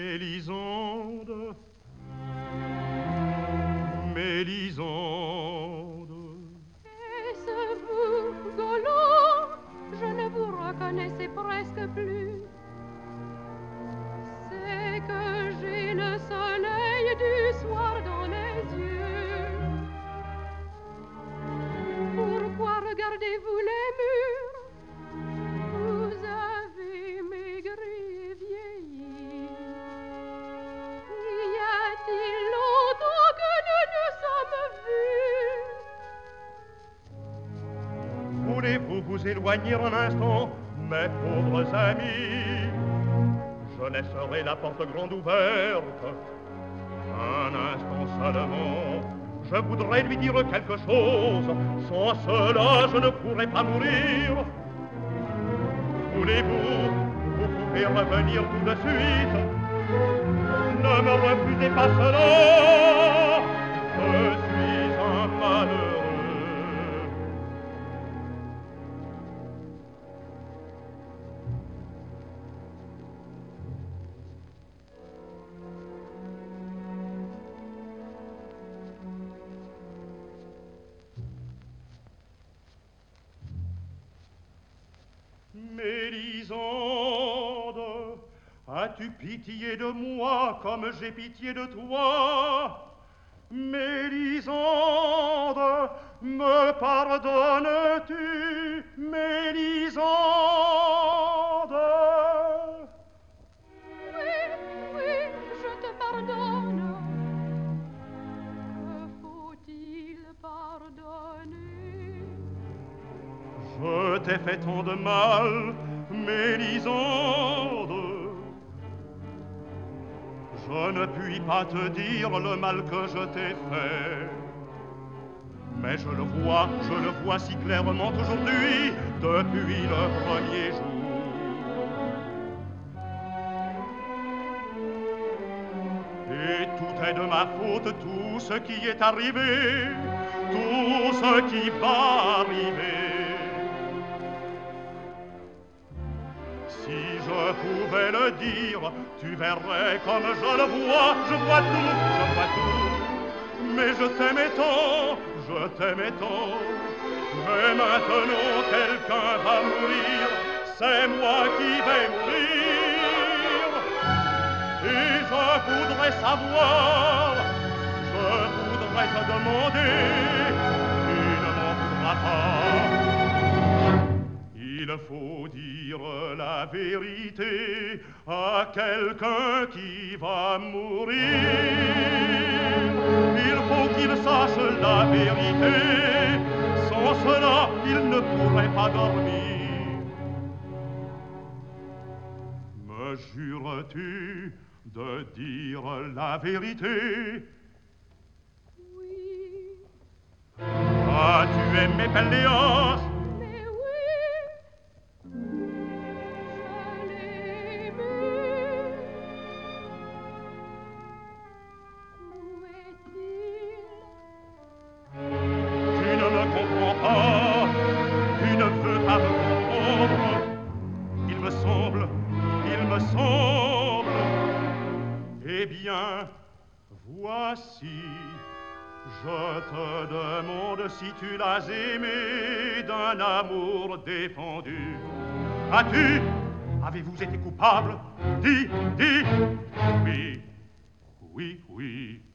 Mélisande, Mélisande. Est-ce vous, Golo? Je ne vous reconnaissais presque plus. C'est que j'ai le soleil du soir dans les yeux. Pourquoi regardez-vous les murs? Vous avez maigri et vieilli. Y a-t-il longtemps que nous nous sommes vus? Voulez-vous vous éloigner un instant, mes pauvres amis? Je laisserai la porte grande ouverte. Un instant seulement, je voudrais lui dire quelque chose. Sans cela, je ne pourrais pas mourir. Voulez-vous, vous pouvez revenir tout de suite. Ne me refusez pas cela. Je suis un malheureux. Mélisande, as-tu pitié de moi comme j'ai pitié de toi? Mélisande, me pardonnes-tu, Mélisande? Oui, je te pardonne. Que faut-il pardonner? Je t'ai fait tant de mal, Mélisande. Je ne puis pas te dire le mal que je t'ai fait. Mais je le vois si clairement aujourd'hui, depuis le premier jour. Et tout est de ma faute, tout ce qui est arrivé, tout ce qui va arriver. Si je pouvais le dire, tu verrais comme je le vois. Je vois tout, mais je t'aimais tant, je t'aimais tant. Mais maintenant quelqu'un va mourir, c'est moi qui vais mourir. Et je voudrais savoir, je voudrais te demander, tu ne m'en voudras pas. Il faut dire la vérité à quelqu'un qui va mourir. Il faut qu'il sache la vérité, sans cela il ne pourrait pas dormir. Me jures-tu de dire la vérité? Oui. As-tu aimé Pelléas? Mais oui, je l'ai aimé. Où est-il? Tu ne me comprends pas, tu ne veux pas me comprendre. Il me semble, eh bien, voici, je te demande si tu l'as aimé d'un amour défendu. Avez-vous été coupable? Dis, oui, oui, oui.